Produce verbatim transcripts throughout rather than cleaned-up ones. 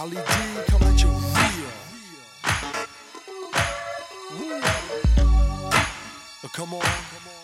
Ali D coming at you real. But come on.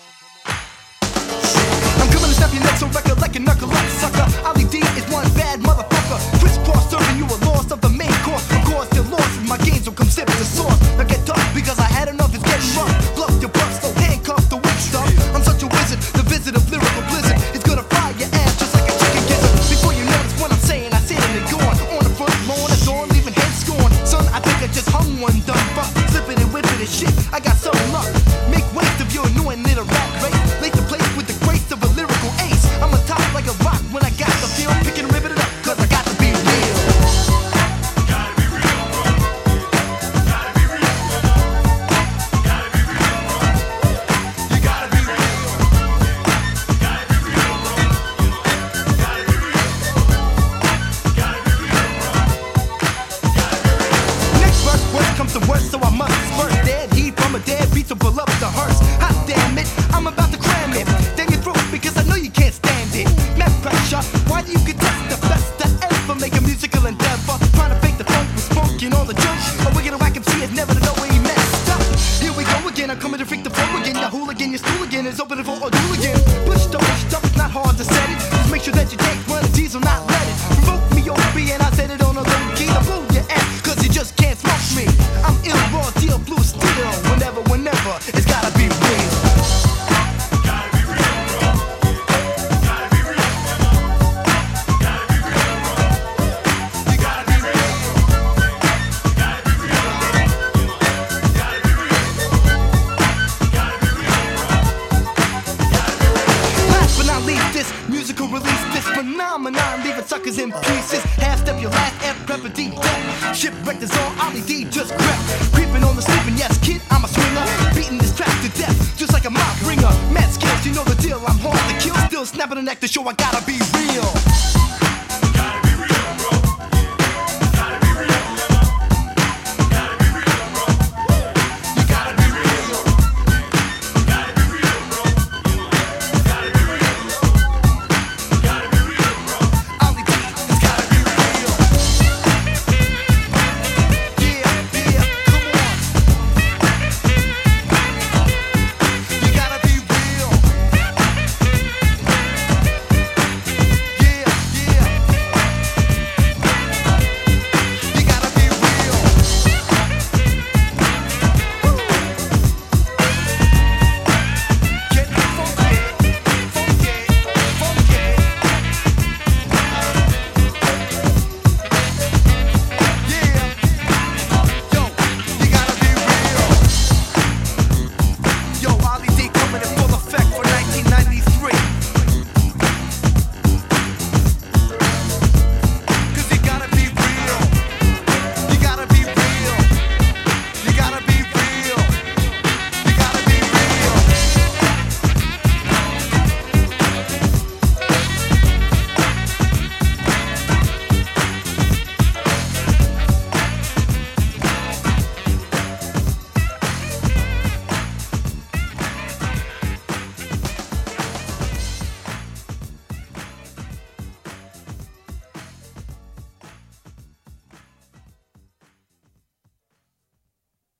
I'm coming to snap your neck so record like a knuckle like sucker. Ali D is one bad motherfucker. Crisscross serving you a loss of the main course. Of course, your loss in my game, so come sip the sauce. Now get tough because I had enough, it's getting rough. Bluff your bluff, so handcuff the weak stuff. I'm such a wizard, the visit of lyrical blizzard is gonna fry your ass just like a chicken gizzard. Before you notice what I'm saying, I said it and gone. On the front lawn, it's on, leaving head scorn. Son, I think I just hung one done fuck. Slipping and whipping and shit, I got some luck. Make waste of your annoying little rat race. Lace the place with the grace of a lyrical ace. I'm a top like a rock when I got the feel. Pick and rivet it up, cause I got to be real. Gotta be real, bro. Gotta be real, bro. Gotta be real, bro. You gotta be real. Gotta be real, bro. Gotta be real. Gotta be real, bro. Gotta be real. Next verse, worst comes to worst, so I must spurt dead heat from a dead beat to pull up the hearse. Hot damn it, I'm about to cram it. Damn your throat because I know you can't stand it. Mad pressure, why do you contest the best to ever make a musical endeavor? Trying to fake the funk with spunk and all the junk. A wicked whack M C is never to know where he messed up. Here we go again, I'm coming to freak the flow again. Your hooligan, your stool again is opening for a duel again. Push the push stuff, it's not hard to set it. Just make sure that you take one of these or not let it. Provoke me, O B, and I said it on a low key. I blow your ass, cause you just can't smoke me. I'm ill, raw, deal, blue steel. Whenever, whenever, it's gotta be real. Gotta be real, bro. Gotta be real, bro. Gotta be real, bro. You gotta be real. Gotta be real, bro. Gotta be real. Gotta be real, bro. Gotta be real. Last but not least, this musical release, this phenomenon, leaving suckers in pieces. Half step your last F, prep a deep death. Shipwrecked is all Ali D just crept. Creeping on the sleeping, yes, kid, I'm a swinger. Beating this track to death, just like a mouth ringer. Mad skills, you know the deal, I'm hard to kill. Still snapping the neck to show I gotta be